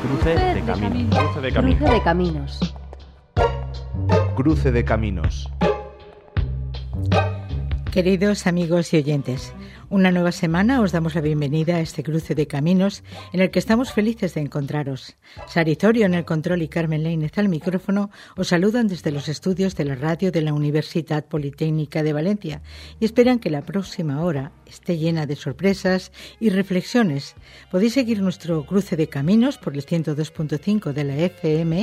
Cruce de caminos. Cruce de caminos. Cruce de caminos. Queridos amigos y oyentes, una nueva semana os damos la bienvenida a este cruce de caminos en el que estamos felices de encontraros. Sari Zorio en el control y Carmen Lainez al micrófono os saludan desde los estudios de la radio de la Universitat Politécnica de Valencia y esperan que la próxima hora esté llena de sorpresas y reflexiones. Podéis seguir nuestro cruce de caminos por el 102.5 de la FM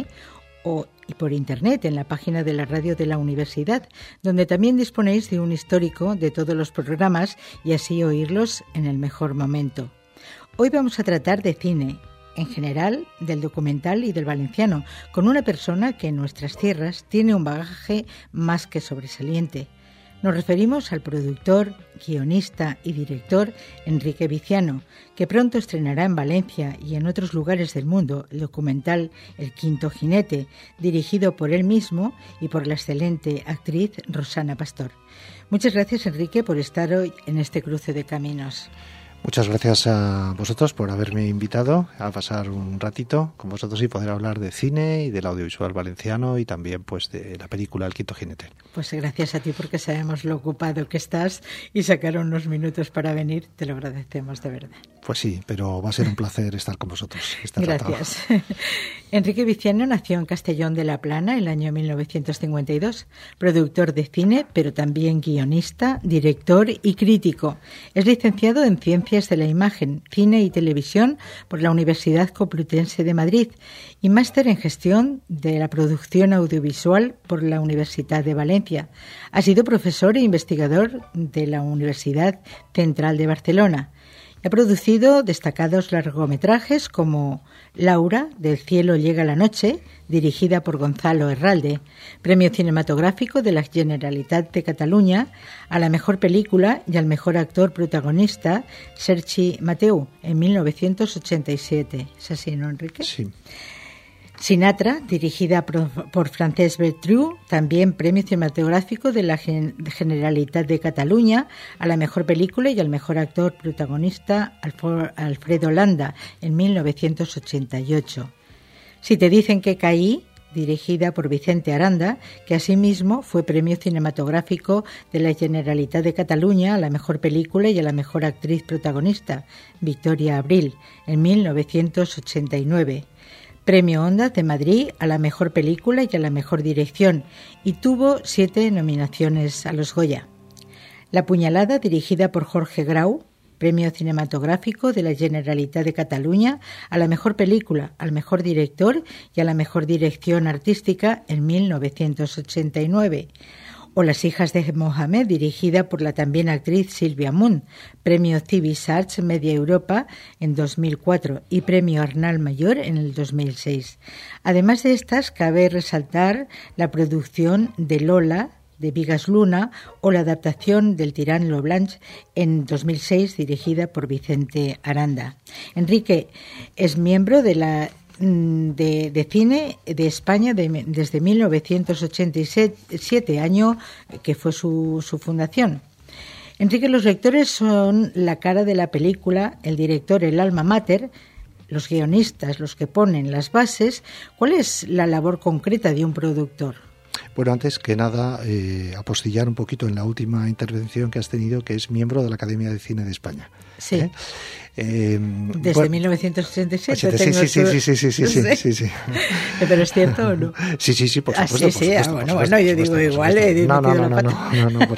y por internet en la página de la radio de la universidad, donde también disponéis de un histórico de todos los programas y así oírlos en el mejor momento. Hoy vamos a tratar de cine, en general del documental y del valenciano, con una persona que en nuestras tierras tiene un bagaje más que sobresaliente. Nos referimos al productor, guionista y director Enrique Viciano, que pronto estrenará en Valencia y en otros lugares del mundo el documental El Quinto Jinete, dirigido por él mismo y por la excelente actriz Rosana Pastor. Muchas gracias, Enrique, por estar hoy en este cruce de caminos. Muchas gracias a vosotros por haberme invitado a pasar un ratito con vosotros y poder hablar de cine y del audiovisual valenciano y también pues de la película El Quinto Jinete. Pues gracias a ti porque sabemos lo ocupado que estás y sacar unos minutos para venir, te lo agradecemos de verdad. Pues sí, pero va a ser un placer estar con vosotros. Gracias. Enrique Viciano nació en Castellón de la Plana el año 1952, productor de cine, pero también guionista, director y crítico. Es licenciado en Ciencias de la Imagen, Cine y Televisión por la Universidad Complutense de Madrid y máster en Gestión de la Producción Audiovisual por la Universidad de Valencia. Ha sido profesor e investigador de la Universidad Central de Barcelona. Ha producido destacados largometrajes como Laura, del cielo llega la noche, dirigida por Gonzalo Herralde, premio cinematográfico de la Generalitat de Cataluña a la mejor película y al mejor actor protagonista, Sergi Mateu, en 1987. ¿Es así, no, Enrique? Sí. Sinatra, dirigida por Francesc Bertrú, también premio cinematográfico de la Generalitat de Cataluña a la mejor película y al mejor actor protagonista, Alfredo Landa, en 1988. Si te dicen que caí, dirigida por Vicente Aranda, que asimismo fue premio cinematográfico de la Generalitat de Cataluña a la mejor película y a la mejor actriz protagonista, Victoria Abril, en 1989. Premio Ondas de Madrid a la mejor película y a la mejor dirección y tuvo 7 nominaciones a los Goya. La puñalada, dirigida por Jorge Grau, premio cinematográfico de la Generalitat de Cataluña a la mejor película, al mejor director y a la mejor dirección artística en 1989. O Las hijas de Mohamed, dirigida por la también actriz Sílvia Munt, premio Civis Arts Media Europa en 2004 y premio Arnal Mayor en el 2006. Además de estas, cabe resaltar la producción de Lola, de Vigas Luna, o la adaptación del Tirán Lo Blanche en 2006, dirigida por Vicente Aranda. Enrique es miembro de cine de España desde 1987, año que fue su fundación. Enrique, los lectores son la cara de la película, el director el alma mater, los guionistas los que ponen las bases. ¿Cuál es la labor concreta de un productor? Bueno, antes que nada, apostillar un poquito en la última intervención que has tenido, que es miembro de la Academia de Cine de España. Sí. Desde 1987. Sí. ¿Pero es cierto o no? Sí, por supuesto. Yo digo igual. No,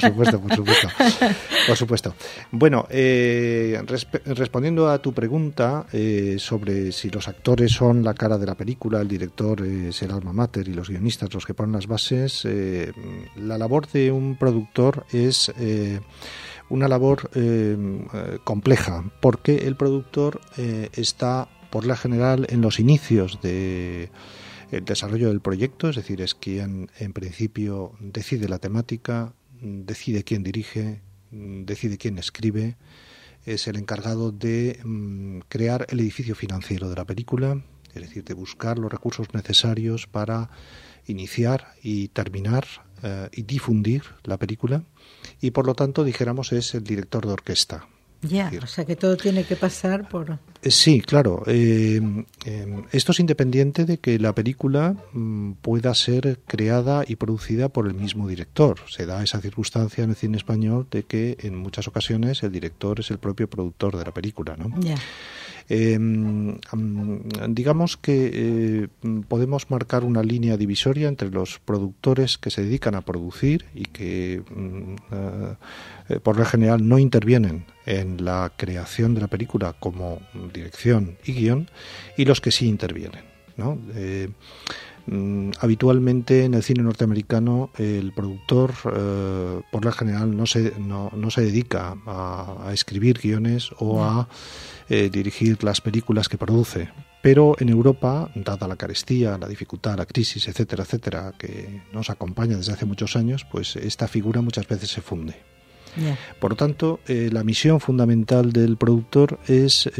por supuesto. Bueno, respondiendo a tu pregunta sobre si los actores son la cara de la película, el director es el alma mater y los guionistas los que ponen las bases, la labor de un productor es una labor compleja, porque el productor está, por la general, en los inicios del desarrollo del proyecto, es decir, es quien en principio decide la temática, decide quién dirige, decide quién escribe, es el encargado de crear el edificio financiero de la película, es decir, de buscar los recursos necesarios para iniciar y terminar y difundir la película, y por lo tanto, dijéramos, es el director de orquesta. Ya, o sea que todo tiene que pasar por... Sí, claro. Esto es independiente de que la película pueda ser creada y producida por el mismo director. Se da esa circunstancia en el cine español de que en muchas ocasiones el director es el propio productor de la película, ¿no? Ya. Digamos que podemos marcar una línea divisoria entre los productores que se dedican a producir y que por lo general no intervienen en la creación de la película como dirección y guión, y los que sí intervienen, ¿no? Habitualmente en el cine norteamericano el productor por lo general no se dedica a escribir guiones o a dirigir las películas que produce, pero en Europa, dada la carestía, la dificultad, la crisis, etcétera, etcétera, que nos acompaña desde hace muchos años, pues esta figura muchas veces se funde. Yeah. Por lo tanto, la misión fundamental del productor es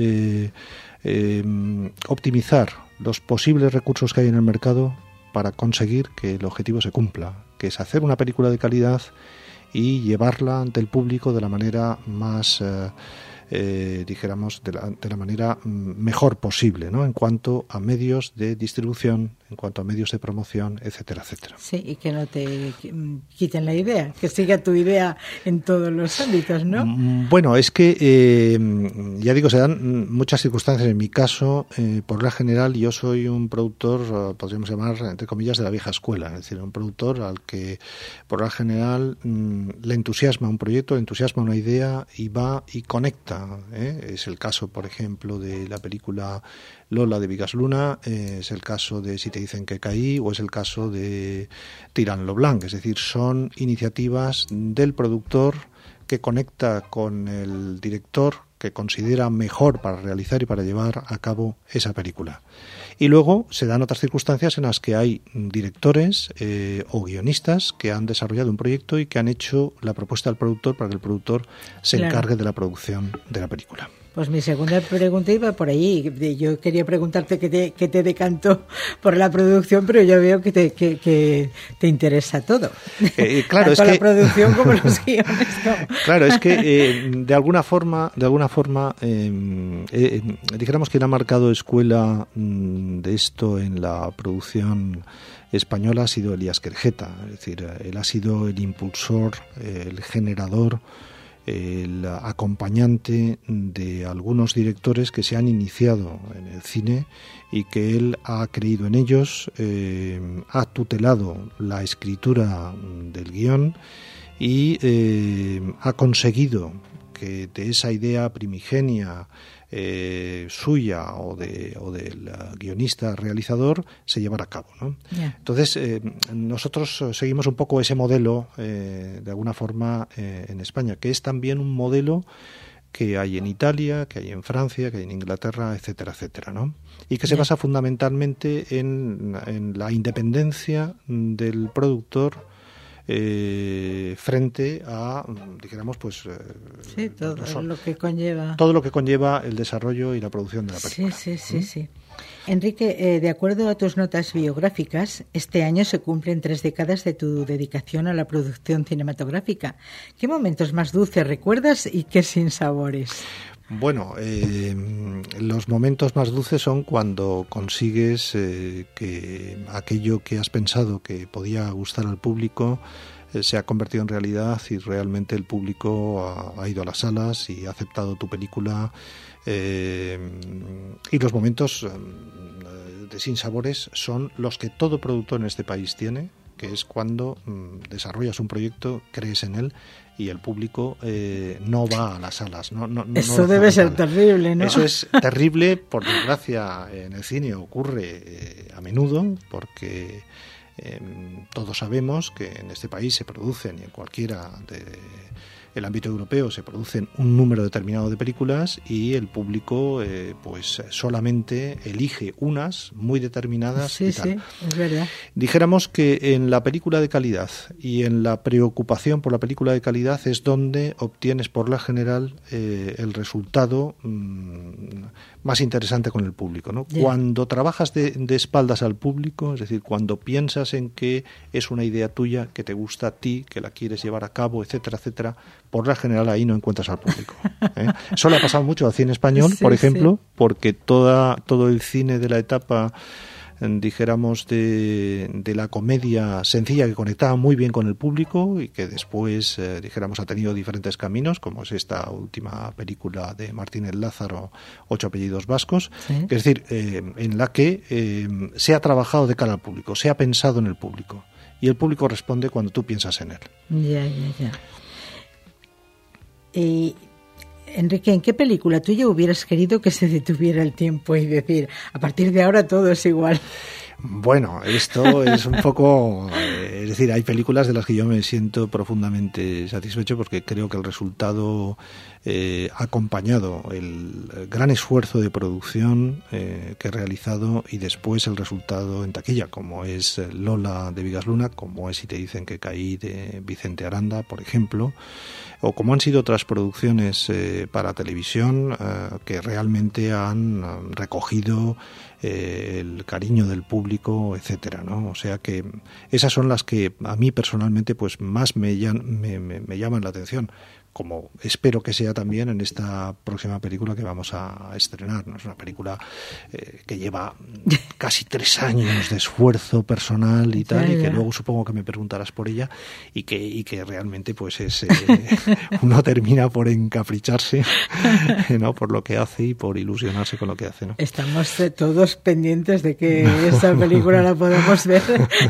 optimizar los posibles recursos que hay en el mercado para conseguir que el objetivo se cumpla, que es hacer una película de calidad y llevarla ante el público de la manera más, dijéramos, de la manera mejor posible, ¿no? En cuanto a medios de distribución, en cuanto a medios de promoción, etcétera, etcétera. Sí, y que no te quiten la idea, que siga tu idea en todos los ámbitos, ¿no? Bueno, es que, ya digo, se dan muchas circunstancias. En mi caso, por lo general, yo soy un productor, podríamos llamar, entre comillas, de la vieja escuela, es decir, un productor al que, por lo general, le entusiasma un proyecto, le entusiasma una idea y va y conecta. Es el caso, por ejemplo, de la película Lola de Vigas Luna, es el caso de Si te dicen que caí, o es el caso de Tirant lo Blanc. Es decir, son iniciativas del productor que conecta con el director que considera mejor para realizar y para llevar a cabo esa película. Y luego se dan otras circunstancias en las que hay directores o guionistas que han desarrollado un proyecto y que han hecho la propuesta al productor para que el productor se encargue de la producción de la película. Pues mi segunda pregunta iba por ahí. Yo quería preguntarte qué te decantó por la producción, pero ya veo que te interesa todo. Claro, tanto es que la producción como los guiones. Claro, es que de alguna forma, dijéramos que quien ha marcado escuela de esto en la producción española ha sido Elías Querejeta. Es decir, él ha sido el impulsor, el generador, el acompañante de algunos directores que se han iniciado en el cine y que él ha creído en ellos, ha tutelado la escritura del guión y ha conseguido que de esa idea primigenia suya o del guionista realizador se llevara a cabo, ¿no? Yeah. Entonces nosotros seguimos un poco ese modelo de alguna forma en España, que es también un modelo que hay en Italia, que hay en Francia, que hay en Inglaterra, etcétera, etcétera, ¿no? Y que se basa fundamentalmente en la independencia del productor frente a, dijéramos, pues todo lo que conlleva el desarrollo y la producción de la película. Sí. Enrique, de acuerdo a tus notas biográficas, este año se cumplen 3 décadas de tu dedicación a la producción cinematográfica. ¿Qué momentos más dulces recuerdas y qué sinsabores? Bueno, los momentos más dulces son cuando consigues que aquello que has pensado que podía gustar al público se ha convertido en realidad y realmente el público ha ido a las salas y ha aceptado tu película. Y los momentos de sinsabores son los que todo productor en este país tiene, que es cuando desarrollas un proyecto, crees en él y el público no va a las salas. Eso debe ser terrible, ¿no? Eso es terrible, por desgracia en el cine ocurre a menudo, porque todos sabemos que en este país se producen, y en cualquiera del ámbito europeo se producen un número determinado de películas y el público pues solamente elige unas muy determinadas. Sí, es verdad. Dijéramos que en la película de calidad y en la preocupación por la película de calidad es donde obtienes por lo general el resultado más interesante con el público, ¿no? Yeah. Cuando trabajas de espaldas al público, es decir, cuando piensas en que es una idea tuya, que te gusta a ti, que la quieres llevar a cabo, etcétera, etcétera, por la general ahí no encuentras al público. Eso le ha pasado mucho al cine español, Sí, por ejemplo, sí. porque todo el cine de la etapa, dijéramos, de la comedia sencilla, que conectaba muy bien con el público y que después, dijéramos, ha tenido diferentes caminos, como es esta última película de Martínez Lázaro, 8 apellidos vascos, Sí. es decir, en la que se ha trabajado de cara al público, se ha pensado en el público y el público responde cuando tú piensas en él. Ya. Y, Enrique, ¿en qué película tuya hubieras querido que se detuviera el tiempo y decir, a partir de ahora todo es igual? Bueno, esto es un poco... es decir, hay películas de las que yo me siento profundamente satisfecho porque creo que el resultado ha acompañado el gran esfuerzo de producción que he realizado y después el resultado en taquilla, como es Lola de Vigas Luna, como es Si te dicen que caí de Vicente Aranda, por ejemplo, o como han sido otras producciones para televisión que realmente han recogido el cariño del público, etcétera, ¿no? O sea que esas son las que a mí personalmente pues más me llaman la atención, como espero que sea también en esta próxima película que vamos a estrenar, ¿no? Es una película que lleva casi 3 años de esfuerzo personal y tal, y que luego supongo que me preguntarás por ella y que realmente pues es uno termina por encapricharse, ¿no? Por lo que hace y por ilusionarse con lo que hace, ¿no? Estamos todos pendientes de que esta película la podamos ver.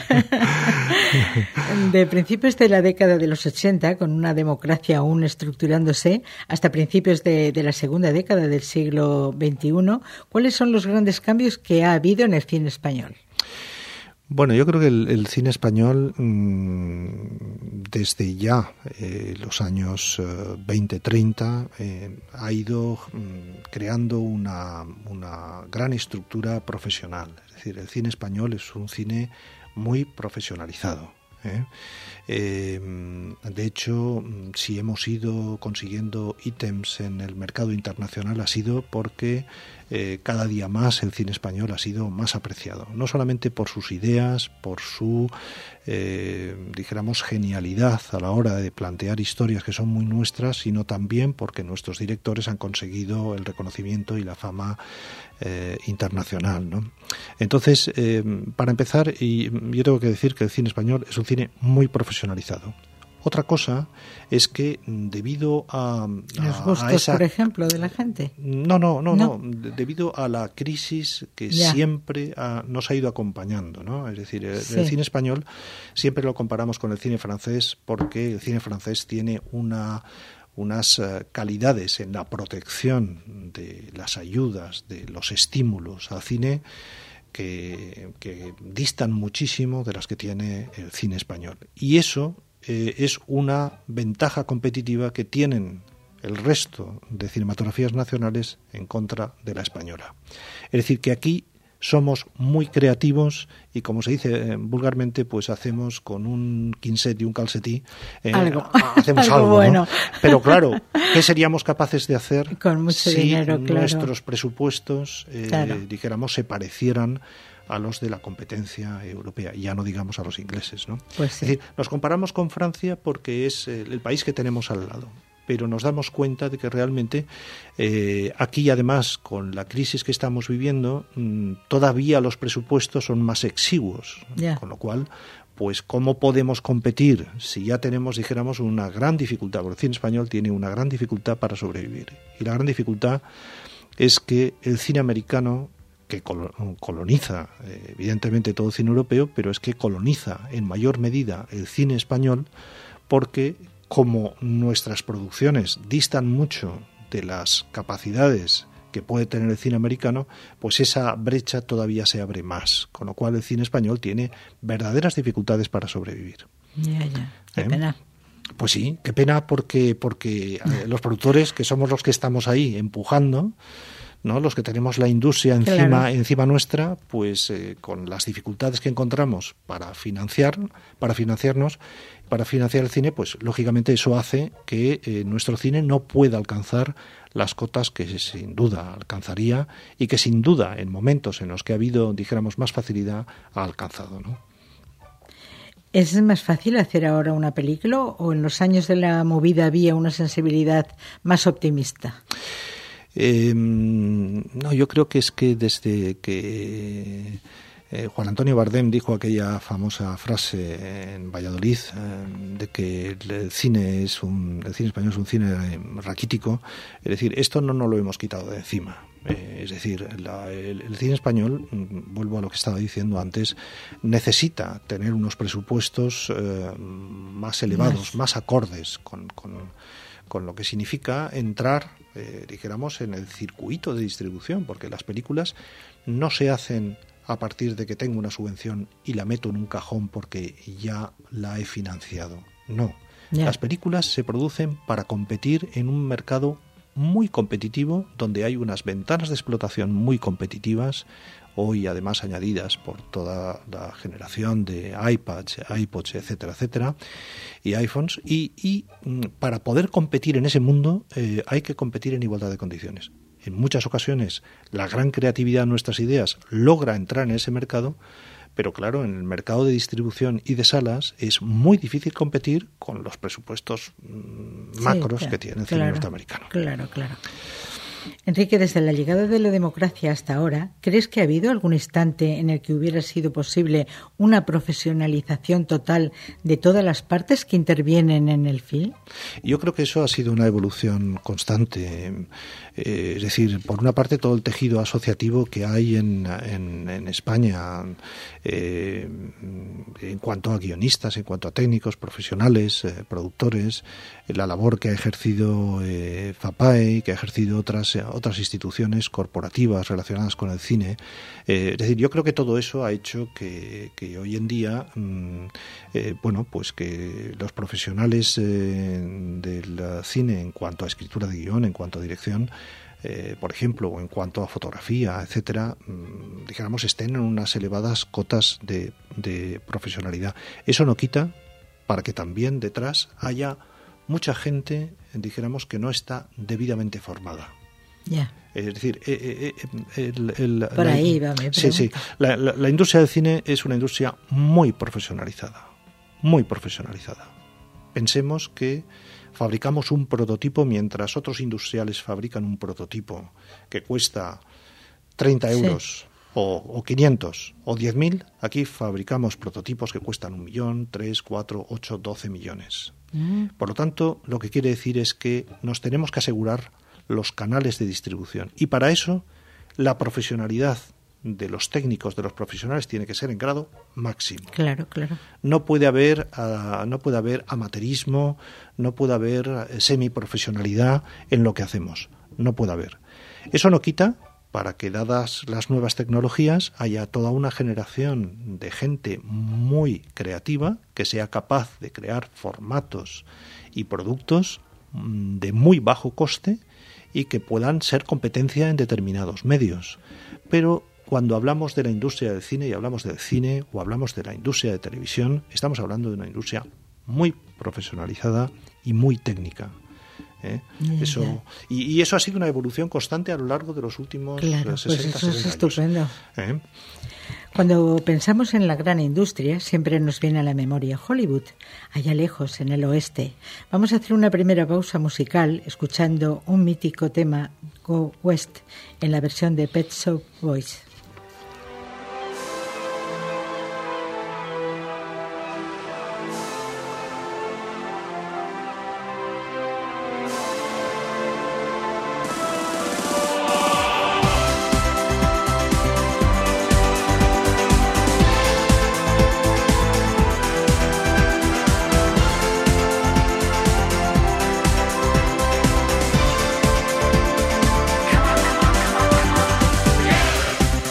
De principios de la década de los 80, con una democracia aún estructurándose, hasta principios de la segunda década del siglo XXI, ¿cuáles son los grandes cambios que ha habido en el cine español? Bueno, yo creo que el cine español, desde ya los años 20-30, ha ido creando una gran estructura profesional. Es decir, el cine español es un cine muy profesionalizado. De hecho, si hemos ido consiguiendo ítems en el mercado internacional ha sido porque cada día más el cine español ha sido más apreciado, no solamente por sus ideas, por su dijéramos genialidad a la hora de plantear historias que son muy nuestras, sino también porque nuestros directores han conseguido el reconocimiento y la fama internacional, ¿no? Entonces, para empezar, y yo tengo que decir que el cine español es un cine muy profesionalizado. Otra cosa es que debido a los gustos, por ejemplo, de la gente. No. Debido a la crisis que siempre nos ha ido acompañando, ¿no? Es decir, el cine español siempre lo comparamos con el cine francés porque el cine francés tiene unas calidades en la protección de las ayudas, de los estímulos al cine que distan muchísimo de las que tiene el cine español. Y eso es una ventaja competitiva que tienen el resto de cinematografías nacionales en contra de la española. Es decir, que aquí somos muy creativos y, como se dice vulgarmente, pues hacemos con un quinset y un calcetí hacemos algo bueno, ¿no? Pero claro, ¿qué seríamos capaces de hacer con mucho si dinero, nuestros presupuestos dijéramos se parecieran a los de la competencia europea, y ya no digamos a los ingleses, ¿no? Pues sí. Es decir, nos comparamos con Francia porque es el país que tenemos al lado, pero nos damos cuenta de que realmente aquí, además, con la crisis que estamos viviendo, todavía los presupuestos son más exiguos, con lo cual, pues, ¿cómo podemos competir si ya tenemos, dijéramos, una gran dificultad? Porque el cine español tiene una gran dificultad para sobrevivir, y la gran dificultad es que el cine americano, que coloniza evidentemente todo el cine europeo, pero es que coloniza en mayor medida el cine español, porque como nuestras producciones distan mucho de las capacidades que puede tener el cine americano, pues esa brecha todavía se abre más, con lo cual el cine español tiene verdaderas dificultades para sobrevivir. Qué pena. Pues sí, qué pena porque los productores, que somos los que estamos ahí empujando, ¿no? Los que tenemos la industria encima nuestra, pues con las dificultades que encontramos para financiar el cine, pues lógicamente eso hace que nuestro cine no pueda alcanzar las cotas que sin duda alcanzaría y que sin duda en momentos en los que ha habido, dijéramos, más facilidad ha alcanzado, ¿no? ¿Es más fácil hacer ahora una película o en los años de la movida había una sensibilidad más optimista? No, yo creo que es que desde que Juan Antonio Bardem dijo aquella famosa frase en Valladolid de que el cine español es un cine raquítico, es decir, esto no nos lo hemos quitado de encima. Es decir, el cine español, vuelvo a lo que estaba diciendo antes, necesita tener unos presupuestos más elevados, más acordes con lo que significa entrar, dijéramos, en el circuito de distribución, porque las películas no se hacen a partir de que tengo una subvención y la meto en un cajón porque ya la he financiado. No. Las películas se producen para competir en un mercado muy competitivo, donde hay unas ventanas de explotación muy competitivas, hoy además añadidas por toda la generación de iPads, iPods, etcétera, etcétera, y iPhones, y para poder competir en ese mundo hay que competir en igualdad de condiciones. En muchas ocasiones la gran creatividad de nuestras ideas logra entrar en ese mercado, pero claro, en el mercado de distribución y de salas es muy difícil competir con los presupuestos macros que tiene el cine norteamericano. Claro. Enrique, desde la llegada de la democracia hasta ahora, ¿crees que ha habido algún instante en el que hubiera sido posible una profesionalización total de todas las partes que intervienen en el film? Yo creo que eso ha sido una evolución constante. Es decir, por una parte todo el tejido asociativo que hay en España en cuanto a guionistas, en cuanto a técnicos, profesionales, productores, la labor que ha ejercido FAPAE, que ha ejercido otras instituciones corporativas relacionadas con el cine. Es decir, yo creo que todo eso ha hecho que hoy en día, pues que los profesionales del cine en cuanto a escritura de guión, en cuanto a dirección, por ejemplo, o en cuanto a fotografía, etcétera, dijéramos, estén en unas elevadas cotas de profesionalidad. Eso no quita para que también detrás haya mucha gente, dijéramos, que no está debidamente formada. Ya. Es decir, por ahí va mi pregunta. Sí. La industria del cine es una industria muy profesionalizada. Muy profesionalizada. Pensemos que fabricamos un prototipo mientras otros industriales fabrican un prototipo que cuesta 30 euros o 500 o 10.000. Aquí fabricamos prototipos que cuestan 1 millón, 3, 4, 8, 12 millones. Por lo tanto, lo que quiere decir es que nos tenemos que asegurar los canales de distribución. Y para eso, la profesionalidad de los técnicos, de los profesionales, tiene que ser en grado máximo. Claro. No puede haber amateurismo, no puede haber semiprofesionalidad en lo que hacemos. No puede haber. Eso no quita para que, dadas las nuevas tecnologías, haya toda una generación de gente muy creativa que sea capaz de crear formatos y productos de muy bajo coste y que puedan ser competencia en determinados medios. Pero cuando hablamos de la industria del cine y hablamos del cine o hablamos de la industria de televisión, estamos hablando de una industria muy profesionalizada y muy técnica. Eso ha sido una evolución constante a lo largo de los últimos 60, pues eso 70 es años. Estupendo. Cuando pensamos en la gran industria, siempre nos viene a la memoria Hollywood, allá lejos, en el oeste. Vamos a hacer una primera pausa musical escuchando un mítico tema, Go West, en la versión de Pet Shop Boys. Come on.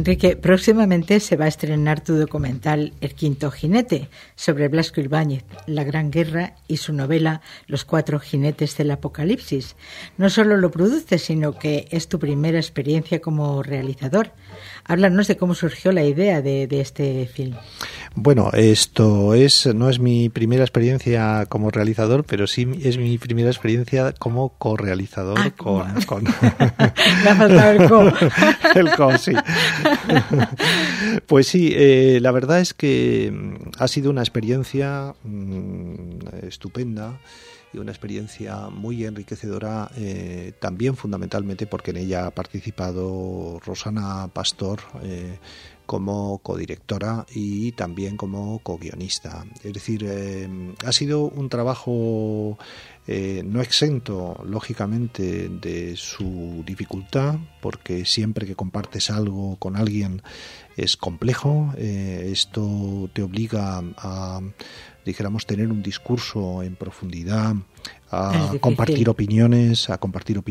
Enrique, próximamente se va a estrenar tu documental El Quinto Jinete, sobre Blasco Ibáñez, la Gran Guerra y su novela Los Cuatro Jinetes del Apocalipsis. No solo lo produces, sino que es tu primera experiencia como realizador. Háblanos de cómo surgió la idea de este film. Bueno, no es mi primera experiencia como realizador, pero sí es mi primera experiencia como co-realizador con... Me ha faltado el co. El co, sí. Pues sí, la verdad es que ha sido una experiencia estupenda y una experiencia muy enriquecedora, también fundamentalmente porque en ella ha participado Rosana Pastor como codirectora y también como co-guionista. Es decir, ha sido un trabajo no exento, lógicamente, de su dificultad, porque siempre que compartes algo con alguien es complejo. Esto te obliga a, dijéramos, tener un discurso en profundidad, a compartir opiniones, a compartir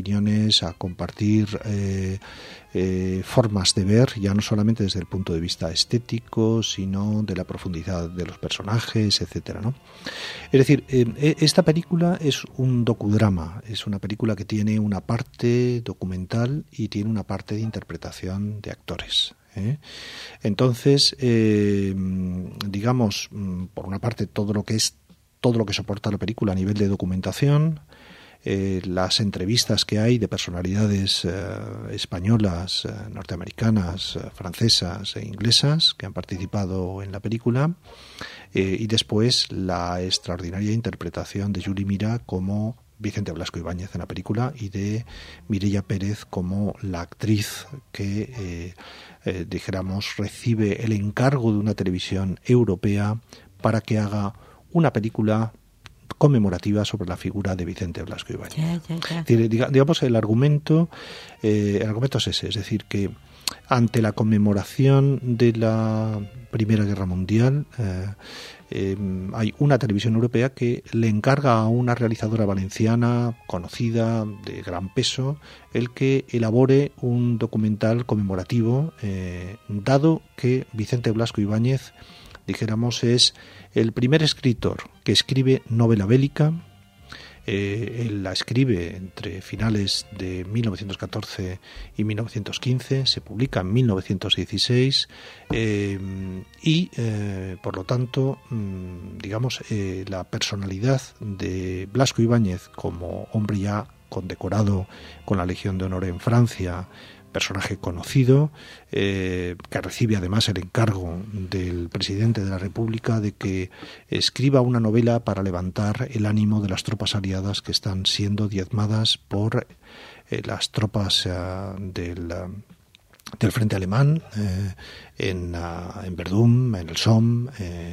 formas de ver, ya no solamente desde el punto de vista estético, sino de la profundidad de los personajes, etcétera, ¿no? Es decir, esta película es un docudrama, es una película que tiene una parte documental y tiene una parte de interpretación de actores. Entonces, digamos, por una parte todo lo que soporta la película a nivel de documentación, las entrevistas que hay de personalidades españolas, norteamericanas, francesas e inglesas que han participado en la película, y después la extraordinaria interpretación de Julie Mira como Vicente Blasco Ibáñez en la película y de Mireia Pérez como la actriz que, dijéramos, recibe el encargo de una televisión europea para que haga una película conmemorativa sobre la figura de Vicente Blasco Ibáñez. Ya. Digamos, el argumento es ese, es decir, que ante la conmemoración de la Primera Guerra Mundial hay una televisión europea que le encarga a una realizadora valenciana conocida, de gran peso, el que elabore un documental conmemorativo, dado que Vicente Blasco Ibáñez, dijéramos, es el primer escritor que escribe novela bélica. Él la escribe entre finales de 1914 y 1915, se publica en 1916 y por lo tanto, digamos, la personalidad de Blasco Ibáñez como hombre ya condecorado con la Legión de Honor en Francia, personaje conocido, que recibe además el encargo del presidente de la República de que escriba una novela para levantar el ánimo de las tropas aliadas que están siendo diezmadas por las tropas del frente alemán en Verdún, en el Somme,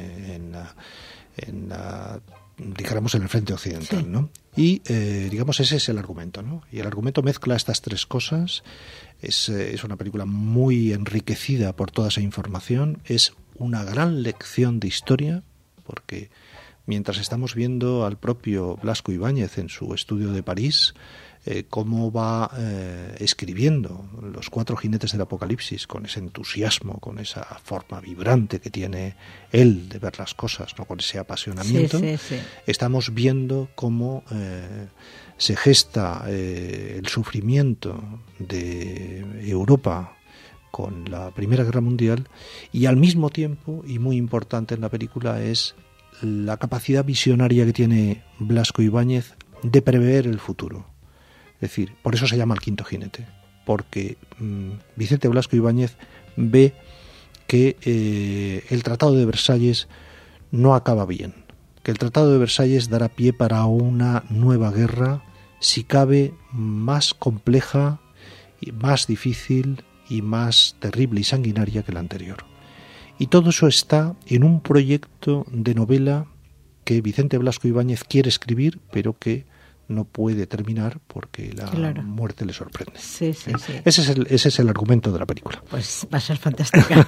dijéramos en el frente occidental, sí, ¿no? Y digamos, ese es el argumento, ¿no? Y el argumento mezcla estas tres cosas. Es una película muy enriquecida por toda esa información. Es una gran lección de historia, porque mientras estamos viendo al propio Blasco Ibáñez en su estudio de París, cómo va escribiendo Los Cuatro Jinetes del Apocalipsis con ese entusiasmo, con esa forma vibrante que tiene él de ver las cosas, ¿no? Con ese apasionamiento, sí. Estamos viendo cómo se gesta el sufrimiento de Europa con la Primera Guerra Mundial, y al mismo tiempo, y muy importante en la película, es la capacidad visionaria que tiene Blasco Ibáñez de prever el futuro. Es decir, por eso se llama El Quinto Jinete, porque Vicente Blasco Ibáñez ve que el Tratado de Versalles no acaba bien, que el Tratado de Versalles dará pie para una nueva guerra, si cabe, más compleja, y más difícil y más terrible y sanguinaria que la anterior. Y todo eso está en un proyecto de novela que Vicente Blasco Ibáñez quiere escribir, pero que no puede terminar porque la muerte le sorprende. Sí, sí, sí. Ese es el argumento de la película. Pues va a ser fantástica.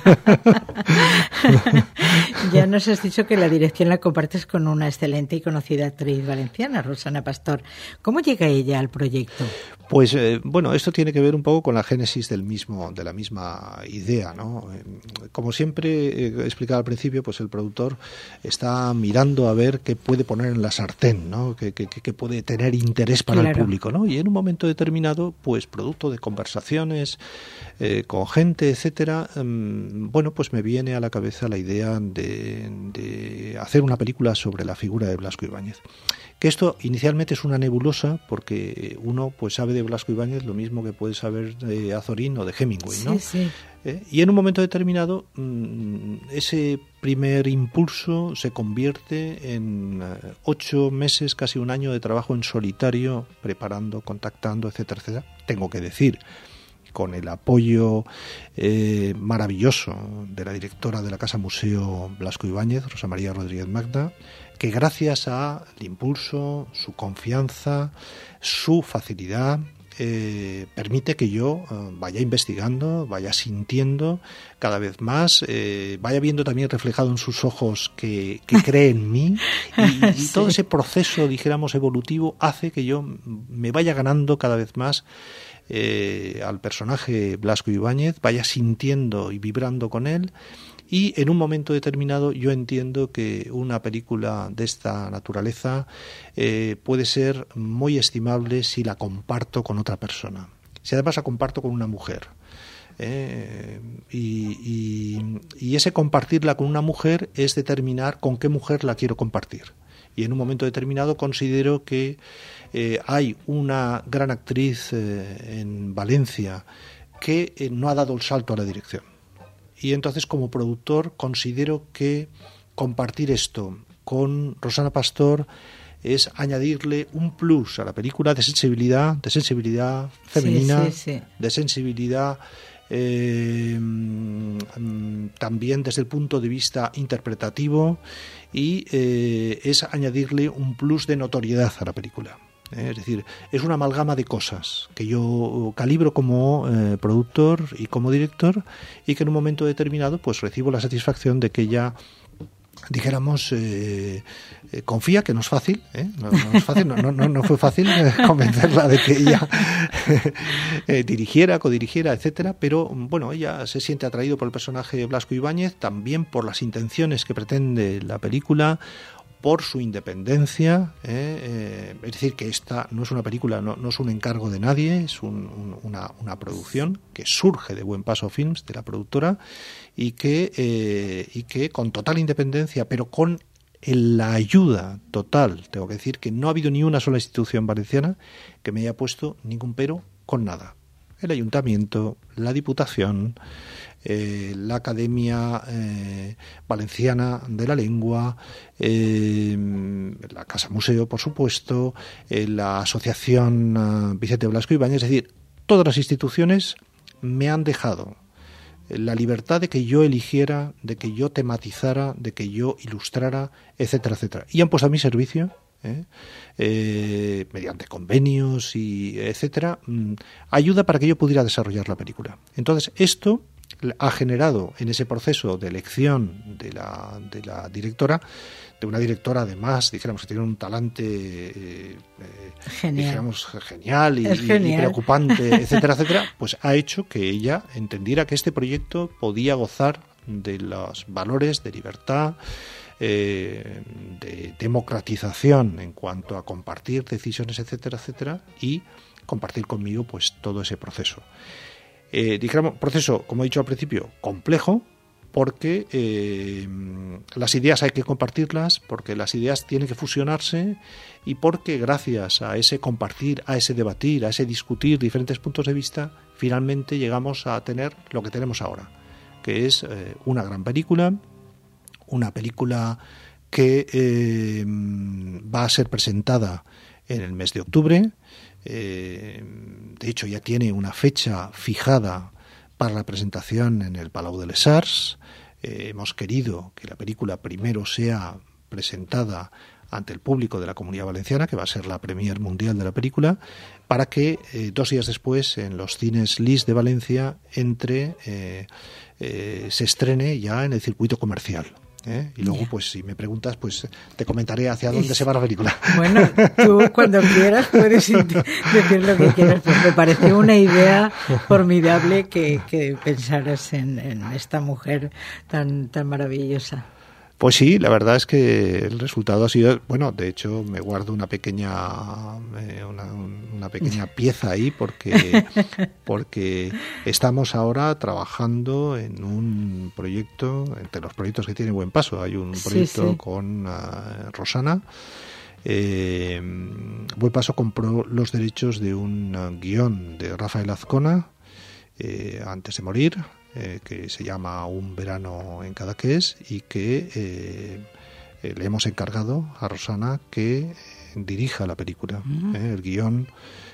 Ya nos has dicho que la dirección la compartes con una excelente y conocida actriz valenciana, Rosana Pastor. ¿Cómo llega ella al proyecto? Pues bueno, esto tiene que ver un poco con la génesis de la misma idea, ¿no? Como siempre he explicado al principio, pues el productor está mirando a ver qué puede poner en la sartén, ¿no? Que puede tener interés para el público, ¿no? Y en un momento determinado, pues producto de conversaciones con gente, etcétera, bueno, pues me viene a la cabeza la idea de hacer una película sobre la figura de Blasco Ibáñez. Que esto inicialmente es una nebulosa porque uno pues sabe de Blasco Ibáñez lo mismo que puede saber de Azorín o de Hemingway, ¿no? Sí. Y en un momento determinado ese primer impulso se convierte en 8 meses, casi un año de trabajo en solitario, preparando, contactando, etcétera, etcétera. Tengo que decir, con el apoyo maravilloso de la directora de la Casa Museo Blasco Ibáñez, Rosa María Rodríguez Magda, que gracias al impulso, su confianza, su facilidad, permite que yo vaya investigando, vaya sintiendo cada vez más, vaya viendo también reflejado en sus ojos que cree en mí y todo ese proceso, dijéramos, evolutivo hace que yo me vaya ganando cada vez más al personaje Blasco Ibáñez, vaya sintiendo y vibrando con él. Y en un momento determinado yo entiendo que una película de esta naturaleza puede ser muy estimable si la comparto con otra persona. Si además la comparto con una mujer. Y ese compartirla con una mujer es determinar con qué mujer la quiero compartir. Y en un momento determinado considero que hay una gran actriz en Valencia que no ha dado el salto a la dirección. Y entonces, como productor, considero que compartir esto con Rosana Pastor es añadirle un plus a la película de sensibilidad femenina, de sensibilidad también desde el punto de vista interpretativo y es añadirle un plus de notoriedad a la película. Es decir, es una amalgama de cosas que yo calibro como productor y como director y que en un momento determinado pues recibo la satisfacción de que ella, dijéramos, confía, que no es fácil, no es fácil, no fue fácil convencerla de que ella dirigiera, codirigiera, etcétera, pero bueno, ella se siente atraído por el personaje de Blasco Ibáñez, también por las intenciones que pretende la película, por su independencia, es decir, que esta no es una película, no es un encargo de nadie, es una producción que surge de Buen Paso Films, de la productora, y que con total independencia, pero con la ayuda total, tengo que decir que no ha habido ni una sola institución valenciana que me haya puesto ningún pero con nada. El Ayuntamiento, la Diputación, la Academia Valenciana de la Lengua, la Casa Museo, por supuesto, la Asociación Vicente Blasco Ibáñez, es decir, todas las instituciones me han dejado la libertad de que yo eligiera, de que yo tematizara, de que yo ilustrara, etcétera, etcétera. Y han puesto a mi servicio, mediante convenios y etcétera, ayuda para que yo pudiera desarrollar la película. Entonces, esto ha generado en ese proceso de elección de la directora, de una directora además, dijéramos, que tiene un talante dijéramos, genial y preocupante, etcétera, etcétera, pues ha hecho que ella entendiera que este proyecto podía gozar de los valores de libertad, de democratización en cuanto a compartir decisiones, etcétera, etcétera, y compartir conmigo pues todo ese proceso. Dijéramos, proceso, como he dicho al principio, complejo, porque las ideas hay que compartirlas, porque las ideas tienen que fusionarse y porque gracias a ese compartir, a ese debatir, a ese discutir diferentes puntos de vista, finalmente llegamos a tener lo que tenemos ahora, que es una gran película, una película que va a ser presentada en el mes de octubre. De hecho ya tiene una fecha fijada para la presentación en el Palau de les Arts. Hemos querido que la película primero sea presentada ante el público de la Comunidad Valenciana, que va a ser la premier mundial de la película, para que 2 días después en los cines Lis de Valencia se estrene ya en el circuito comercial. Y luego, pues si me preguntas, pues te comentaré hacia dónde se va la película. Bueno, tú cuando quieras puedes decir lo que quieras, pues me pareció una idea formidable que pensaras en esta mujer tan maravillosa. Pues sí, la verdad es que el resultado ha sido, bueno, de hecho me guardo una pequeña pieza ahí porque estamos ahora trabajando en un proyecto, entre los proyectos que tiene Buen Paso, hay un proyecto con Rosana. Buen Paso compró los derechos de un guión de Rafael Azcona, antes de morir, que se llama Un verano en Cadaqués, y que le hemos encargado a Rosana que dirija la película, el guión.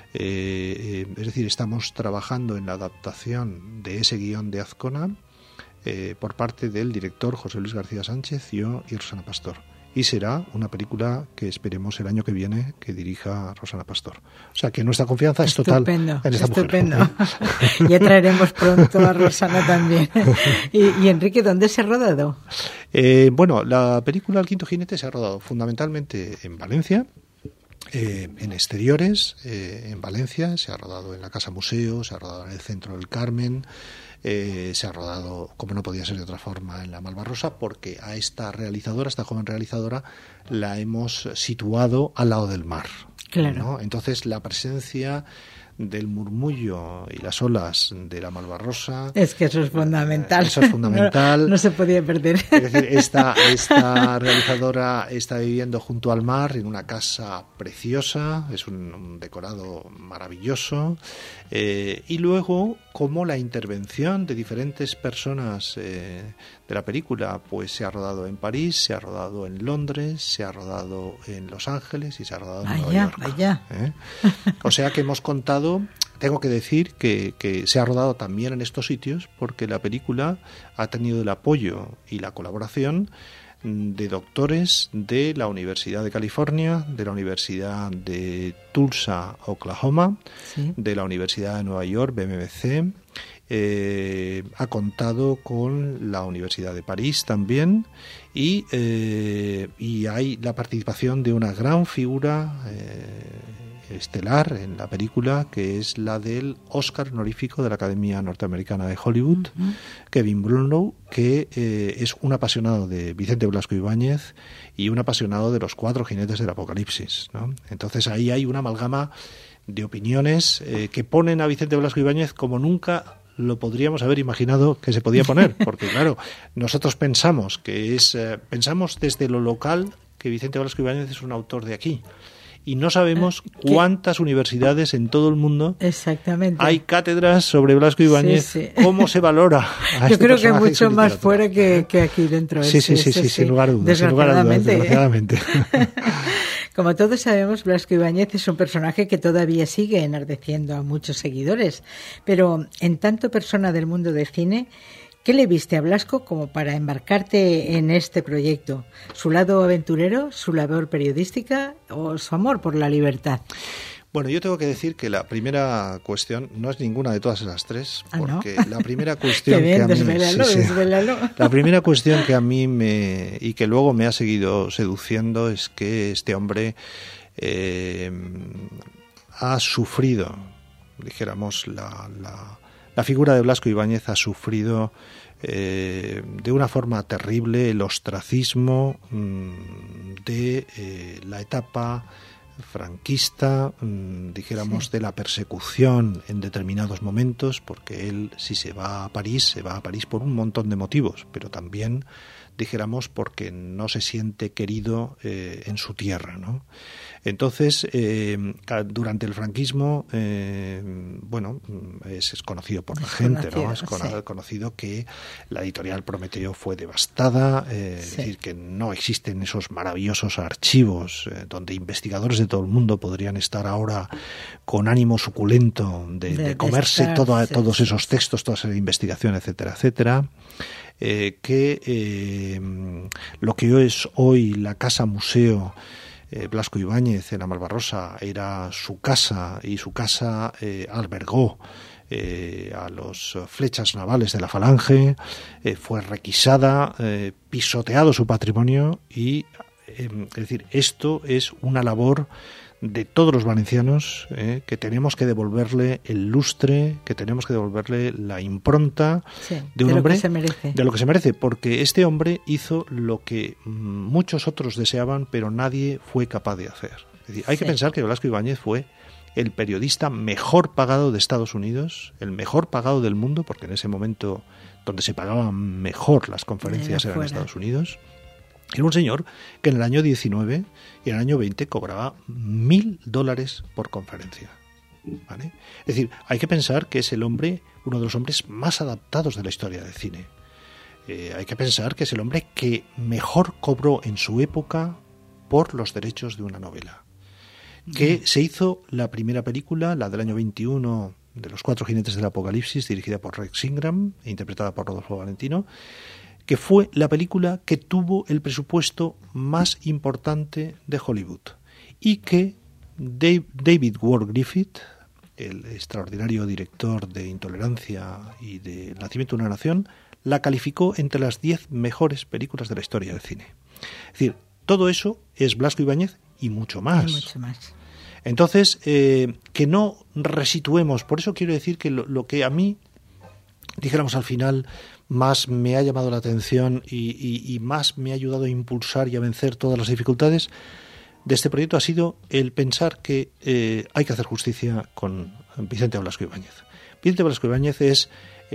Es decir, estamos trabajando en la adaptación de ese guión de Azcona por parte del director José Luis García Sánchez, yo y Rosana Pastor. Y será una película que esperemos el año que viene que dirija Rosana Pastor. O sea que nuestra confianza es total en esta mujer. Ya traeremos pronto a Rosana también. Y Enrique, ¿dónde se ha rodado? Bueno, la película El Quinto Jinete se ha rodado fundamentalmente en Valencia. En exteriores, en Valencia, se ha rodado en la Casa Museo, se ha rodado en el Centro del Carmen, se ha rodado, como no podía ser de otra forma, en la Malvarrosa, porque a esta joven realizadora, la hemos situado al lado del mar. Claro. ¿No? Entonces, la presencia del murmullo y las olas de la Malvarrosa. Es que eso es fundamental. Eso es fundamental. No se podía perder. Es decir, esta realizadora está viviendo junto al mar en una casa preciosa, es un decorado maravilloso, y luego como la intervención de diferentes personas de la película, pues se ha rodado en París, se ha rodado en Londres, se ha rodado en Los Ángeles y se ha rodado en Nueva York. O sea que hemos contado, tengo que decir que se ha rodado también en estos sitios, porque la película ha tenido el apoyo y la colaboración de doctores de la Universidad de California, de la Universidad de Tulsa, Oklahoma, de la Universidad de Nueva York, BMBC, ha contado con la Universidad de París también, y hay la participación de una gran figura estelar en la película, que es la del Oscar honorífico de la Academia Norteamericana de Hollywood, Kevin Brunlow, que es un apasionado de Vicente Blasco Ibáñez y un apasionado de los 4 jinetes del Apocalipsis, ¿no? Entonces ahí hay una amalgama de opiniones que ponen a Vicente Blasco Ibáñez como nunca lo podríamos haber imaginado que se podía poner, porque claro, nosotros pensamos desde lo local que Vicente Blasco Ibáñez es un autor de aquí, y no sabemos cuántas universidades en todo el mundo hay cátedras sobre Blasco Ibáñez, cómo se valora a Yo creo que hay mucho más fuera que aquí dentro. Sí, sin lugar a dudas. Desgraciadamente. Como todos sabemos, Blasco Ibáñez es un personaje que todavía sigue enardeciendo a muchos seguidores, pero en tanto persona del mundo del cine, ¿qué le viste a Blasco como para embarcarte en este proyecto? ¿Su lado aventurero, su labor periodística o su amor por la libertad? Bueno, yo tengo que decir que la primera cuestión no es ninguna de todas esas tres, porque la primera cuestión la primera cuestión que a mí y que luego me ha seguido seduciendo es que este hombre ha sufrido, dijéramos, la figura de Blasco Ibáñez ha sufrido de una forma terrible el ostracismo de la etapa franquista, dijéramos, de la persecución en determinados momentos, porque él, si se va a París por un montón de motivos, pero también, dijéramos, porque no se siente querido en su tierra, ¿no? Entonces, durante el franquismo, es conocido por la gente, ¿no? Es conocido que la editorial Prometeo fue devastada, es decir, que no existen esos maravillosos archivos donde investigadores de todo el mundo podrían estar ahora con ánimo suculento de comerse todos esos textos, toda esa investigación, etcétera, etcétera. Que lo que es hoy la Casa Museo Blasco Ibáñez en la Malvarrosa era su casa, y su casa albergó a los flechas navales de la Falange, fue requisada, pisoteado su patrimonio y, es decir, esto es una labor de todos los valencianos, que tenemos que devolverle el lustre, que tenemos que devolverle la impronta de un hombre, de lo que se merece, porque este hombre hizo lo que muchos otros deseaban, pero nadie fue capaz de hacer. Es decir, hay que pensar que Blasco Ibáñez fue el periodista mejor pagado de Estados Unidos, el mejor pagado del mundo, porque en ese momento donde se pagaban mejor las conferencias era en Estados Unidos. Era un señor que en el año 19 y en el año 20 cobraba $1.000 por conferencia, ¿vale? Es decir, hay que pensar que es el hombre, uno de los hombres más adaptados de la historia del cine. Hay que pensar que es el hombre que mejor cobró en su época por los derechos de una novela. Que se hizo la primera película, la del año 21, de Los Cuatro Jinetes del Apocalipsis, dirigida por Rex Ingram e interpretada por Rodolfo Valentino, que fue la película que tuvo el presupuesto más importante de Hollywood y que David Ward Griffith, el extraordinario director de Intolerancia y de Nacimiento de una Nación, la calificó entre las 10 mejores películas de la historia del cine. Es decir, todo eso es Blasco Ibáñez y mucho más. Y mucho más. Entonces, que no resituemos, por eso quiero decir que lo que a mí, dijéramos al final, más me ha llamado la atención y más me ha ayudado a impulsar y a vencer todas las dificultades de este proyecto ha sido el pensar que hay que hacer justicia con Vicente Blasco Ibáñez. Vicente Blasco Ibáñez es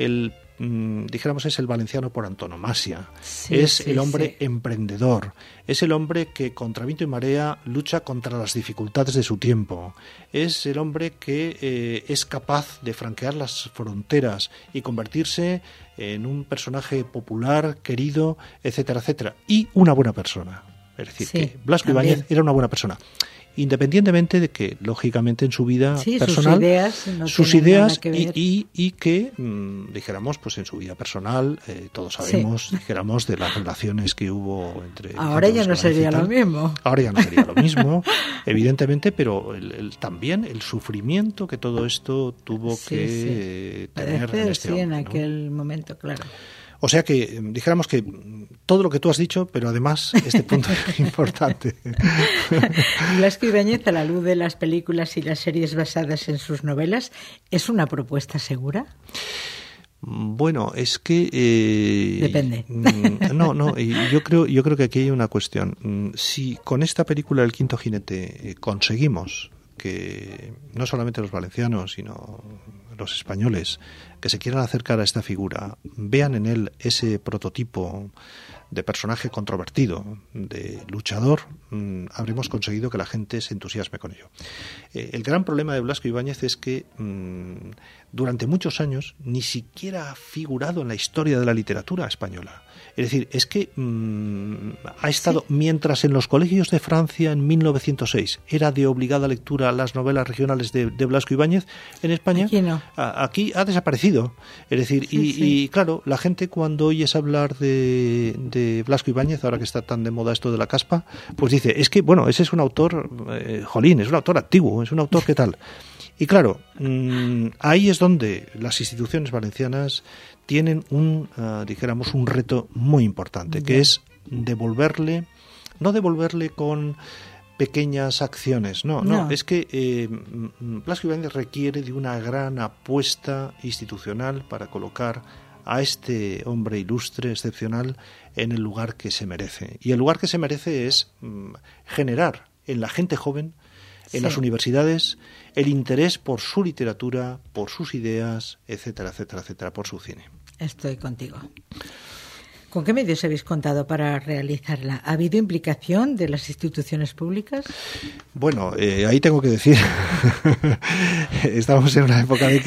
es el valenciano por antonomasia, el hombre emprendedor, es el hombre que contra viento y marea lucha contra las dificultades de su tiempo, es el hombre que es capaz de franquear las fronteras y convertirse en un personaje popular, querido, etcétera, etcétera, y una buena persona. Es decir, que Blasco Ibáñez era una buena persona, independientemente de que, lógicamente, en su vida personal, sus ideas y que, dijéramos, pues en su vida personal, todos sabemos, dijéramos, de las relaciones que hubo entre... Ahora ya no sería lo mismo. Ahora ya no sería lo mismo, evidentemente, pero también el sufrimiento que todo esto tuvo que tener en este hombre, en aquel momento, claro. O sea que dijéramos que todo lo que tú has dicho, pero además este punto es importante. Blasco Ibáñez, a la luz de las películas y las series basadas en sus novelas, ¿es una propuesta segura? Bueno, es que... Depende. No, yo creo que aquí hay una cuestión. Si con esta película El Quinto Jinete conseguimos que no solamente los valencianos, sino los españoles que se quieran acercar a esta figura vean en él ese prototipo de personaje controvertido, de luchador, habremos conseguido que la gente se entusiasme con ello. El gran problema de Blasco Ibáñez es que durante muchos años ni siquiera ha figurado en la historia de la literatura española. Es decir, es que ha estado, mientras en los colegios de Francia en 1906 era de obligada lectura las novelas regionales de Blasco Ibáñez, en España aquí ha desaparecido. Es decir, y claro, la gente cuando oyes hablar de Blasco Ibáñez, ahora que está tan de moda esto de la caspa, pues dice, es que, bueno, ese es un autor, es un autor antiguo, es un autor ¿qué tal? Y claro, ahí es donde las instituciones valencianas tienen un reto muy importante, que es no devolverle con pequeñas acciones, no, es que Blasco Ibáñez requiere de una gran apuesta institucional para colocar a este hombre ilustre, excepcional, en el lugar que se merece. Y el lugar que se merece es generar en la gente joven, en las universidades, el interés por su literatura, por sus ideas, etcétera, etcétera, etcétera, por su cine. Estoy contigo. ¿Con qué medios habéis contado para realizarla? ¿Ha habido implicación de las instituciones públicas? Bueno, ahí tengo que decir, estamos en una época de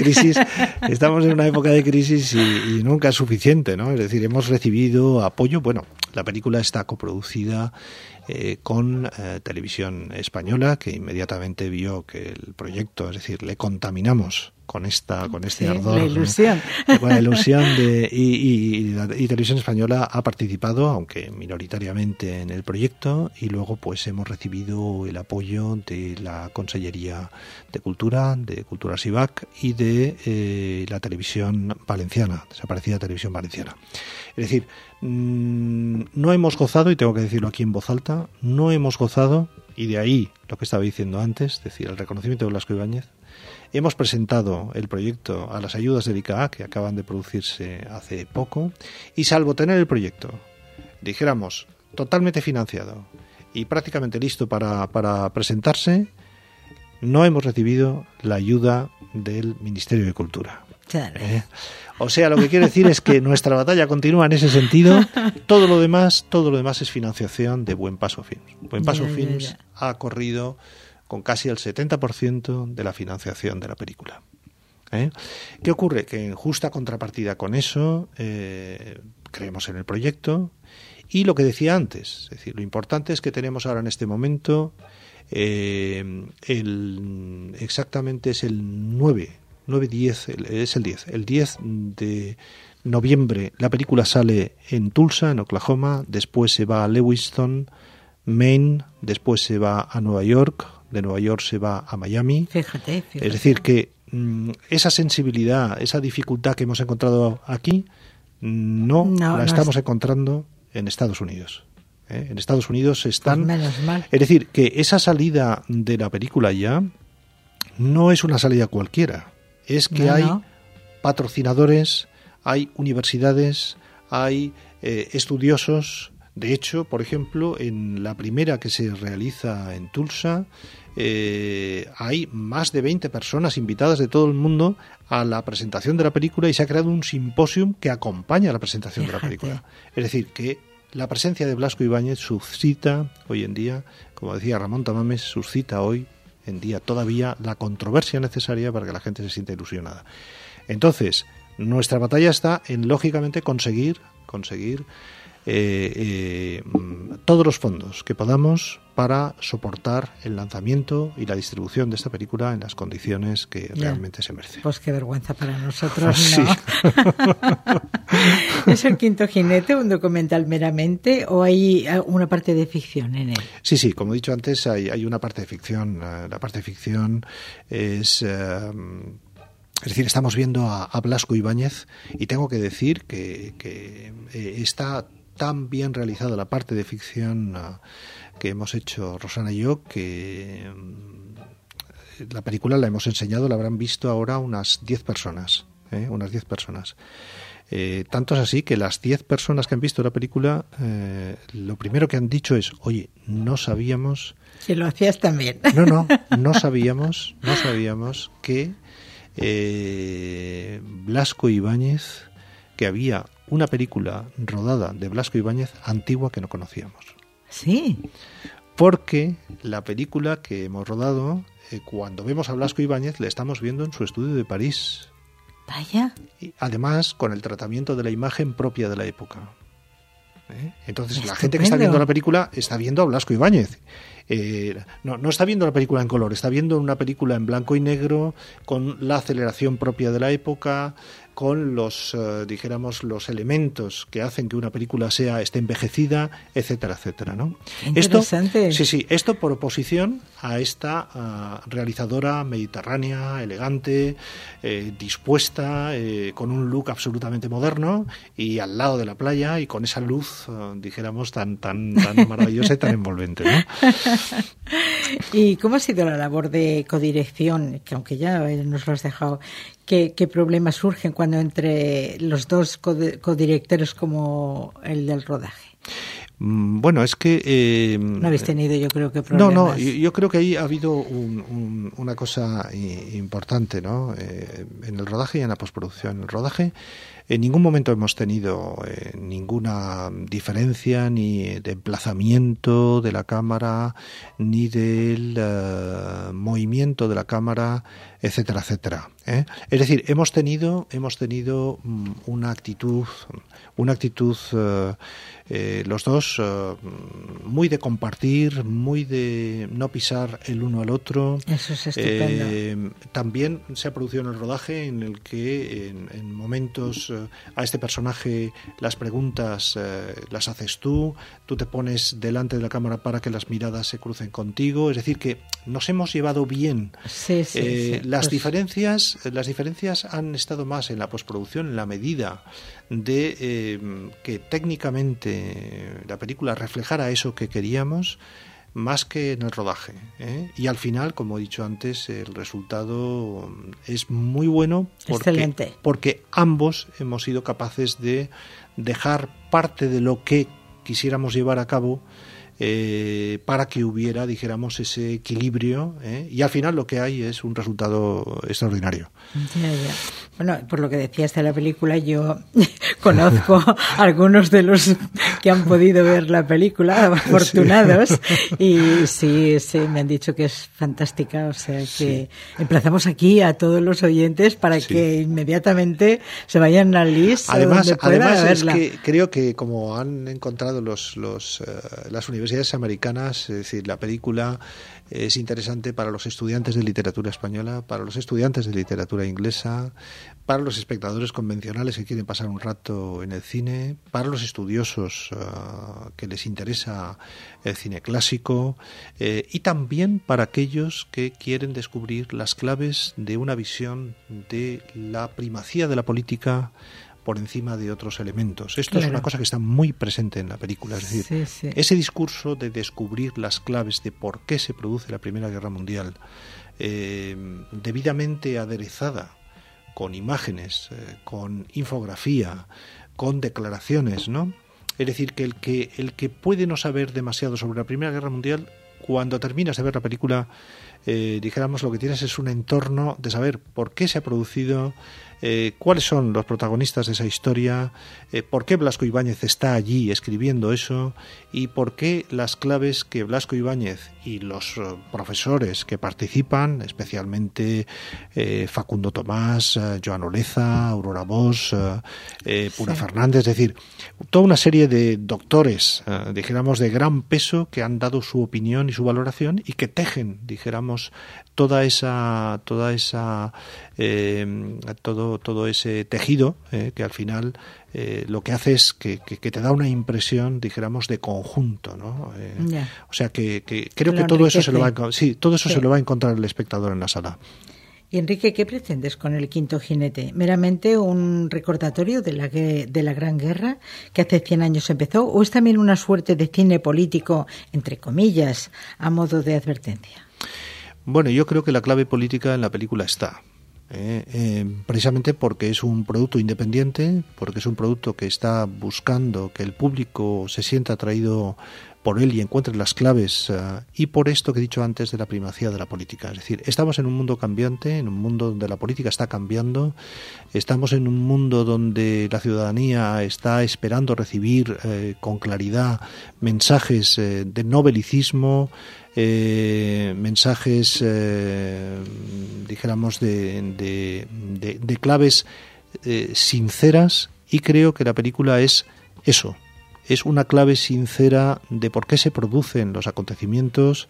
crisis, y nunca es suficiente, ¿no? Es decir, hemos recibido apoyo. Bueno, la película está coproducida con Televisión Española, que inmediatamente vio que el proyecto, es decir, le contaminamos con este ardor, la ilusión, ¿no? Con la ilusión y Televisión Española ha participado, aunque minoritariamente, en el proyecto, y luego pues hemos recibido el apoyo de la Consellería de Cultura SIVAC, y de la Televisión Valenciana, desaparecida Televisión Valenciana. Es decir, no hemos gozado, y tengo que decirlo aquí en voz alta, no hemos gozado, y de ahí lo que estaba diciendo antes, es decir, el reconocimiento de Blasco Ibáñez. Hemos presentado el proyecto a las ayudas del ICA, que acaban de producirse hace poco, y salvo tener el proyecto, dijéramos, totalmente financiado y prácticamente listo para presentarse, no hemos recibido la ayuda del Ministerio de Cultura. Claro. O sea, lo que quiero decir es que nuestra batalla continúa en ese sentido. Todo lo demás es financiación de Buen Paso Films. Buen Paso Films ha corrido con casi el 70% de la financiación de la película. ¿Qué ocurre? Que en justa contrapartida con eso, creemos en el proyecto, y lo que decía antes, es decir, lo importante es que tenemos ahora en este momento, exactamente es el 10 de noviembre la película sale en Tulsa, en Oklahoma, después se va a Lewiston, Maine, después se va a Nueva York, de Nueva York se va a Miami. Fíjate. Es decir, que esa sensibilidad, esa dificultad que hemos encontrado aquí, no estamos encontrando en Estados Unidos. En Estados Unidos están... Pues menos mal. Es decir, que esa salida de la película ya no es una salida cualquiera. Es que hay patrocinadores, hay universidades, hay estudiosos. De hecho, por ejemplo, en la primera que se realiza en Tulsa, hay más de 20 personas invitadas de todo el mundo a la presentación de la película, y se ha creado un simposium que acompaña a la presentación de la película. Es decir, que la presencia de Blasco Ibáñez suscita hoy en día, como decía Ramón Tamames, suscita hoy en día todavía la controversia necesaria para que la gente se sienta ilusionada. Entonces, nuestra batalla está en, lógicamente, conseguir todos los fondos que podamos para soportar el lanzamiento y la distribución de esta película en las condiciones que realmente se merece. Pues qué vergüenza para nosotros, sí. ¿no? ¿Es El Quinto Jinete un documental meramente, o hay una parte de ficción en él? Sí, como he dicho antes, hay una parte de ficción. La parte de ficción es... Es decir, estamos viendo a Blasco Ibáñez, y tengo que decir que está tan bien realizada la parte de ficción que hemos hecho Rosana y yo, que la película la hemos enseñado, la habrán visto ahora unas 10 personas. Tanto es así que las 10 personas que han visto la película, lo primero que han dicho es: oye, no sabíamos... Que lo hacías también. No sabíamos que Blasco Ibáñez, que había una película rodada de Blasco Ibáñez antigua que no conocíamos. Sí. Porque la película que hemos rodado, cuando vemos a Blasco Ibáñez, le estamos viendo en su estudio de París. Vaya. Y además, con el tratamiento de la imagen propia de la época. Entonces, la gente que está viendo la película está viendo a Blasco Ibáñez. No está viendo la película en color, está viendo una película en blanco y negro, con la aceleración propia de la época, con los los elementos que hacen que una película esté envejecida, etcétera, etcétera, ¿no? Interesante. Esto por oposición a esta realizadora mediterránea, elegante, dispuesta, con un look absolutamente moderno, y al lado de la playa, y con esa luz, tan maravillosa y tan envolvente, ¿no? ¿Y cómo ha sido la labor de codirección? Que aunque ya nos lo has dejado, ¿qué problemas surgen cuando entre los dos codirectores como el del rodaje? Bueno, es que... no habéis tenido, yo creo, que problemas. No, yo creo que ahí ha habido una cosa importante, ¿no? En el rodaje y en la postproducción. En el rodaje En ningún momento hemos tenido ninguna diferencia ni de emplazamiento de la cámara, ni del movimiento de la cámara, etcétera, etcétera. Es decir, hemos tenido una actitud los dos muy de compartir, muy de no pisar el uno al otro. Eso es estupendo. También se ha producido en el rodaje en el que en momentos a este personaje las preguntas las haces tú te pones delante de la cámara para que las miradas se crucen contigo, es decir que nos hemos llevado bien. Sí. Las diferencias han estado más en la postproducción, en la medida de que técnicamente la película reflejara eso que queríamos, más que en el rodaje, y al final, como he dicho antes, el resultado es muy bueno porque ambos hemos sido capaces de dejar parte de lo que quisiéramos llevar a cabo para que hubiera, dijéramos, ese equilibrio, y al final lo que hay es un resultado extraordinario. Ya. Bueno, por lo que decías de la película, yo conozco a algunos de los que han podido ver la película, afortunados, y sí, me han dicho que es fantástica, o sea que emplazamos aquí a todos los oyentes para que inmediatamente se vayan al LIS. Además verla. Es que creo que como han encontrado las universidades americanas, es decir, la película es interesante para los estudiantes de literatura española, para los estudiantes de literatura inglesa, para los espectadores convencionales que quieren pasar un rato en el cine, para los estudiosos que les interesa el cine clásico, y también para aquellos que quieren descubrir las claves de una visión de la primacía de la política por encima de otros elementos. Esto es una cosa que está muy presente en la película, es decir, ese discurso de descubrir las claves de por qué se produce la Primera Guerra Mundial, debidamente aderezada con imágenes, con infografía, con declaraciones, ¿no? Es decir, que el que puede no saber demasiado sobre la Primera Guerra Mundial, cuando terminas de ver la película, dijéramos, lo que tienes es un entorno de saber por qué se ha producido, cuáles son los protagonistas de esa historia, por qué Blasco Ibáñez está allí escribiendo eso y por qué las claves que Blasco Ibáñez y los profesores que participan, especialmente Facundo Tomás, Joan Oleza, Aurora Bosch, Pura Fernández, es decir, toda una serie de doctores, dijéramos, de gran peso que han dado su opinión y su valoración y que tejen, dijéramos, todo ese tejido que al final lo que hace es que te da una impresión, dijéramos, de conjunto, ¿no? O sea que creo que todo eso se lo va a encontrar el espectador en la sala. Y Enrique, ¿qué pretendes con El Quinto Jinete? ¿Meramente un recordatorio de la Gran Guerra que hace 100 años empezó? ¿O es también una suerte de cine político, entre comillas, a modo de advertencia? Bueno, yo creo que la clave política en la película está. Precisamente porque es un producto independiente, porque es un producto que está buscando que el público se sienta atraído por él y encuentre las claves, y por esto que he dicho antes de la primacía de la política. Es decir, estamos en un mundo cambiante, en un mundo donde la política está cambiando, estamos en un mundo donde la ciudadanía está esperando recibir con claridad mensajes de no belicismo, mensajes, dijéramos, de claves sinceras, y creo que la película es eso, es una clave sincera de por qué se producen los acontecimientos,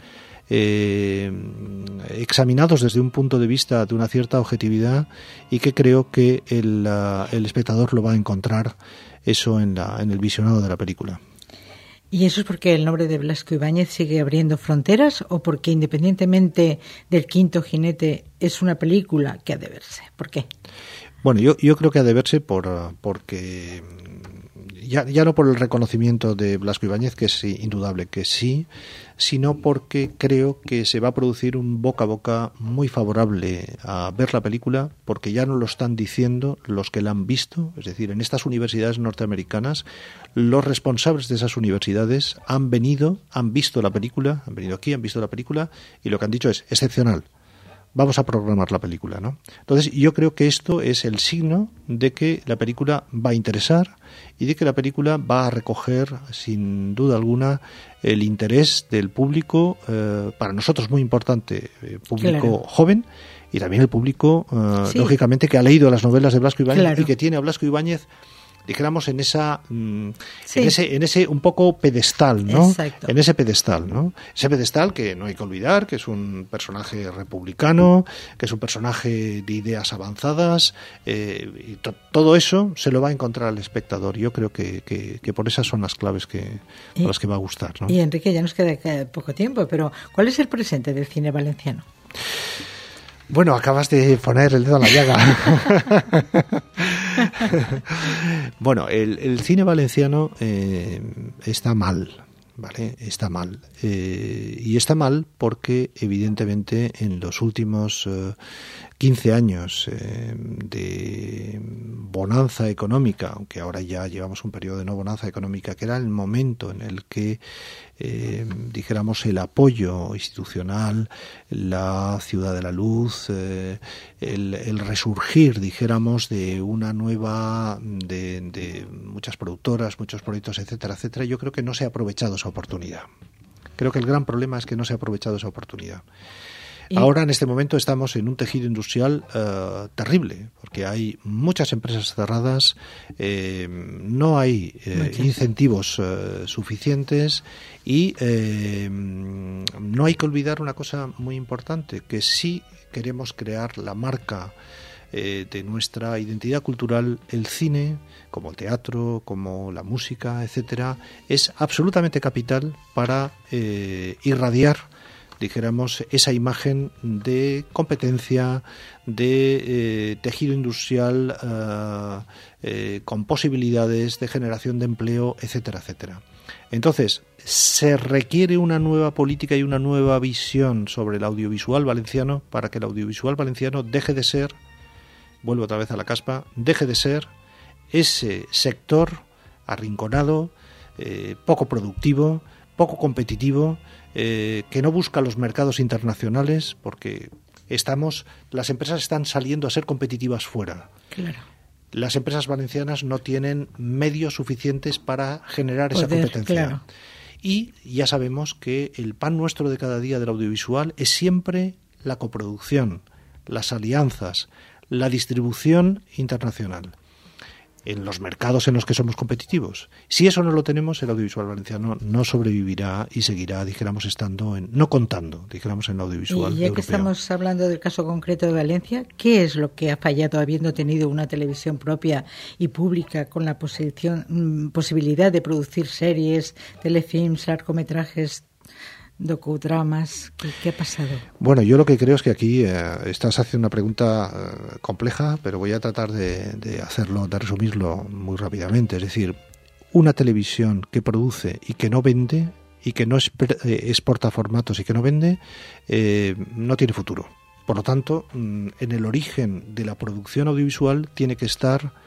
examinados desde un punto de vista de una cierta objetividad, y que creo que el espectador lo va a encontrar eso en el visionado de la película. ¿Y eso es porque el nombre de Blasco Ibáñez sigue abriendo fronteras o porque, independientemente del Quinto Jinete, es una película que ha de verse? ¿Por qué? Bueno, yo creo que ha de verse porque ya no por el reconocimiento de Blasco Ibáñez, que es indudable que sí, sino porque creo que se va a producir un boca a boca muy favorable a ver la película, porque ya no lo están diciendo los que la han visto, es decir, en estas universidades norteamericanas, los responsables de esas universidades han venido, han visto la película, han venido aquí, han visto la película, y lo que han dicho es excepcional. vamos a programar la película, ¿no? Entonces yo creo que esto es el signo de que la película va a interesar y de que la película va a recoger sin duda alguna el interés del público, para nosotros muy importante, público joven, y también el público, lógicamente, que ha leído las novelas de Blasco Ibáñez y que tiene a Blasco Ibáñez, dijéramos, en esa en ese un poco pedestal, ¿no? Exacto. En ese pedestal, ¿no? Ese pedestal que no hay que olvidar, que es un personaje republicano, que es un personaje de ideas avanzadas, y todo eso se lo va a encontrar al espectador. Yo creo que por esas son las claves por las que va a gustar, ¿no? Y Enrique, ya nos queda poco tiempo, pero ¿cuál es el presente del cine valenciano? Bueno, acabas de poner el dedo en la llaga. Bueno, el cine valenciano está mal, ¿vale? Está mal. Y está mal porque, evidentemente, en los últimos 15 años de bonanza económica, aunque ahora ya llevamos un periodo de no bonanza económica, que era el momento en el que dijéramos el apoyo institucional, la ciudad de la luz, el resurgir, dijéramos, de una nueva, de muchas productoras, muchos proyectos, etcétera, etcétera. Yo creo que no se ha aprovechado esa oportunidad. Creo que el gran problema es que no se ha aprovechado esa oportunidad. Ahora, en este momento, estamos en un tejido industrial terrible, porque hay muchas empresas cerradas, no hay incentivos suficientes y no hay que olvidar una cosa muy importante, que si queremos crear la marca de nuestra identidad cultural, el cine, como el teatro, como la música, etcétera, es absolutamente capital para irradiar, dijéramos, esa imagen de competencia, de tejido industrial con posibilidades de generación de empleo, etcétera, etcétera. Entonces, se requiere una nueva política y una nueva visión sobre el audiovisual valenciano para que el audiovisual valenciano deje de ser, vuelvo otra vez a la caspa, deje de ser ese sector arrinconado, poco productivo, poco competitivo, que no busca los mercados internacionales, porque las empresas están saliendo a ser competitivas fuera. Claro. Las empresas valencianas no tienen medios suficientes para generar esa competencia. Claro. Y ya sabemos que el pan nuestro de cada día del audiovisual es siempre la coproducción, las alianzas, la distribución internacional en los mercados en los que somos competitivos. Si eso no lo tenemos, el audiovisual valenciano no sobrevivirá y seguirá, dijéramos, estando no contando, dijéramos, en el audiovisual europeo. Y ya que estamos hablando del caso concreto de Valencia, ¿qué es lo que ha fallado habiendo tenido una televisión propia y pública con la posibilidad de producir series, telefilms, largometrajes, docudramas? ¿Qué ha pasado? Bueno, yo lo que creo es que aquí estás haciendo una pregunta compleja, pero voy a tratar de hacerlo, de resumirlo muy rápidamente. Es decir, una televisión que produce y que no vende, y que no exporta formatos y que no vende, no tiene futuro. Por lo tanto, en el origen de la producción audiovisual tiene que estar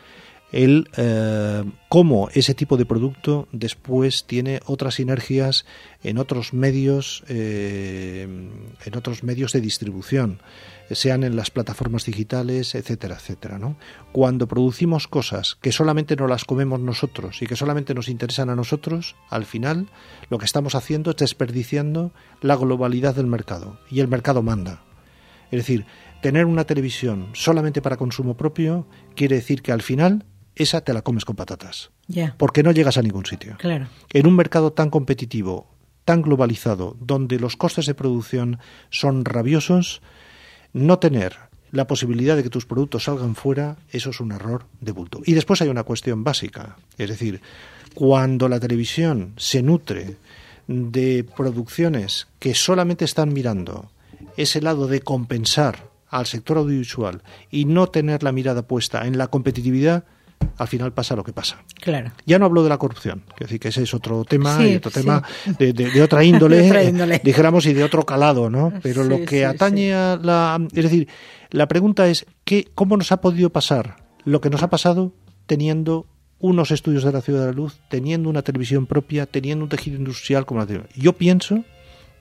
cómo ese tipo de producto después tiene otras sinergias en otros medios de distribución, sean en las plataformas digitales, etcétera, etcétera, ¿no? Cuando producimos cosas que solamente nos las comemos nosotros y que solamente nos interesan a nosotros, al final lo que estamos haciendo es desperdiciando la globalidad del mercado, y el mercado manda. Es decir, tener una televisión solamente para consumo propio quiere decir que al final esa te la comes con patatas, porque no llegas a ningún sitio. Claro. En un mercado tan competitivo, tan globalizado, donde los costes de producción son rabiosos, no tener la posibilidad de que tus productos salgan fuera, eso es un error de bulto. Y después hay una cuestión básica, es decir, cuando la televisión se nutre de producciones que solamente están mirando ese lado de compensar al sector audiovisual y no tener la mirada puesta en la competitividad, al final pasa lo que pasa. Claro. Ya no hablo de la corrupción, quiero decir que ese es otro tema, y otro tema de otra índole, dijéramos, y de otro calado, ¿no? Pero lo que atañe a la... Es decir, la pregunta es, ¿cómo nos ha podido pasar lo que nos ha pasado teniendo unos estudios de la Ciudad de la Luz, teniendo una televisión propia, teniendo un tejido industrial como la televisión? Yo pienso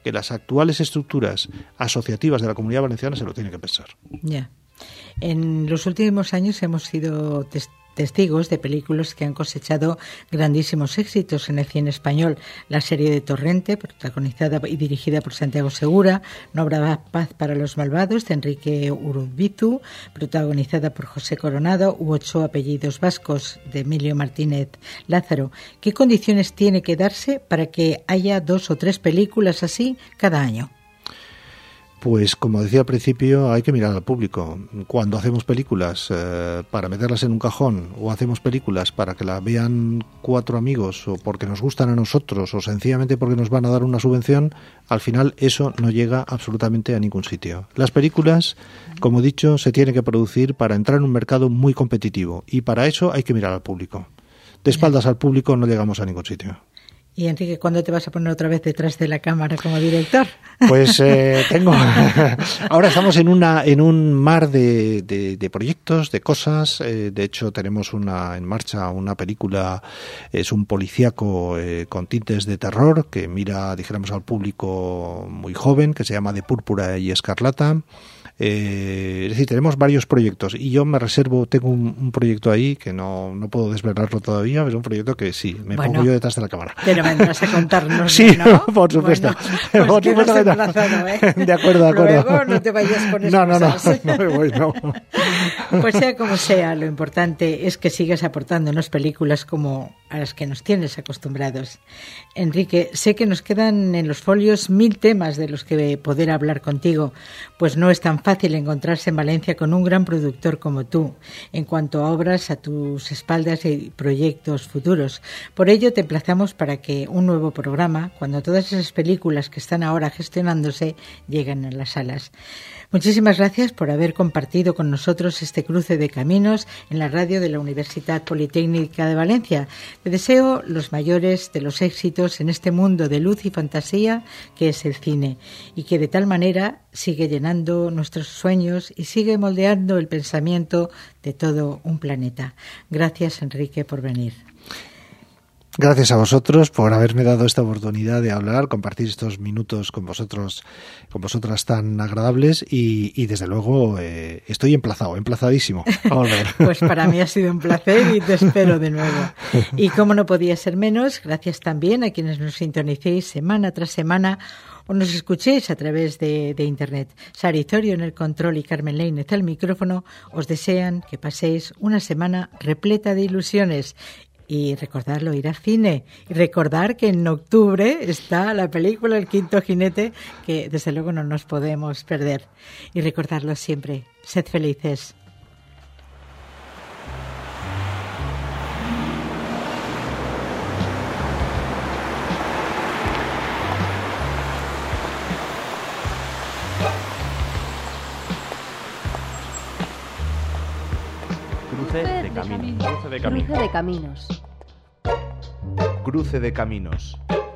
que las actuales estructuras asociativas de la Comunidad Valenciana se lo tienen que pensar. Ya. En los últimos años hemos sido testigos de películas que han cosechado grandísimos éxitos en el cine español. La serie de Torrente, protagonizada y dirigida por Santiago Segura, No habrá paz para los malvados, de Enrique Urbizu, protagonizada por José Coronado, u Ocho apellidos vascos, de Emilio Martínez Lázaro. ¿Qué condiciones tiene que darse para que haya 2 o 3 películas así cada año? Pues como decía al principio, hay que mirar al público. Cuando hacemos películas para meterlas en un cajón, o hacemos películas para que las vean 4 amigos, o porque nos gustan a nosotros, o sencillamente porque nos van a dar una subvención, al final eso no llega absolutamente a ningún sitio. Las películas, como he dicho, se tienen que producir para entrar en un mercado muy competitivo, y para eso hay que mirar al público. De espaldas al público no llegamos a ningún sitio. Y Enrique, ¿cuándo te vas a poner otra vez detrás de la cámara como director? Pues tengo. Ahora estamos en un mar de proyectos, de cosas. De hecho, tenemos en marcha una película, es un policíaco con tintes de terror que mira, dijéramos, al público muy joven, que se llama De Púrpura y Escarlata. Es decir, tenemos varios proyectos y yo me reservo, tengo un proyecto ahí que no puedo desvelarlo todavía, pero es un proyecto que sí, pongo yo detrás de la cámara. Pero vendrás a contarnos. Sí, ¿no? Por supuesto. Bueno, pues quedas emplazado, ¿eh? De acuerdo. Luego no te vayas con excusas. No me voy, no. Pues sea como sea, lo importante es que sigas aportándonos películas como a las que nos tienes acostumbrados. Enrique, sé que nos quedan en los folios 1000 temas de los que poder hablar contigo, pues no es tan fácil encontrarse en Valencia con un gran productor como tú, en cuanto a obras a tus espaldas y proyectos futuros. Por ello te emplazamos para que un nuevo programa, cuando todas esas películas que están ahora gestionándose lleguen a las salas. Muchísimas gracias por haber compartido con nosotros este cruce de caminos en la radio de la Universidad Politécnica de Valencia. Te deseo los mayores de los éxitos en este mundo de luz y fantasía que es el cine, y que de tal manera sigue llenando nuestros sueños y sigue moldeando el pensamiento de todo un planeta. Gracias, Enrique, por venir. Gracias a vosotros por haberme dado esta oportunidad de hablar, compartir estos minutos con vosotras tan agradables y desde luego estoy emplazadísimo a volver. Pues para mí ha sido un placer y te espero de nuevo. Y como no podía ser menos, gracias también a quienes nos sintonicéis semana tras semana o nos escuchéis a través de Internet. Sara Izorio en el control y Carmen Leínez al micrófono os desean que paséis una semana repleta de ilusiones. Y recordarlo, ir al cine. Y recordar que en octubre está la película El Quinto Jinete, que desde luego no nos podemos perder. Y recordarlo siempre. Sed felices. Cruce de caminos. Cruce de caminos. Cruce de caminos.